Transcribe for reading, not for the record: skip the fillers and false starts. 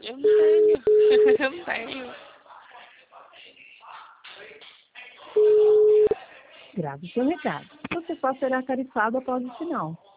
Eu não tenho. Eu não tenho. Grave seu recado. Você só será tarifado após o sinal.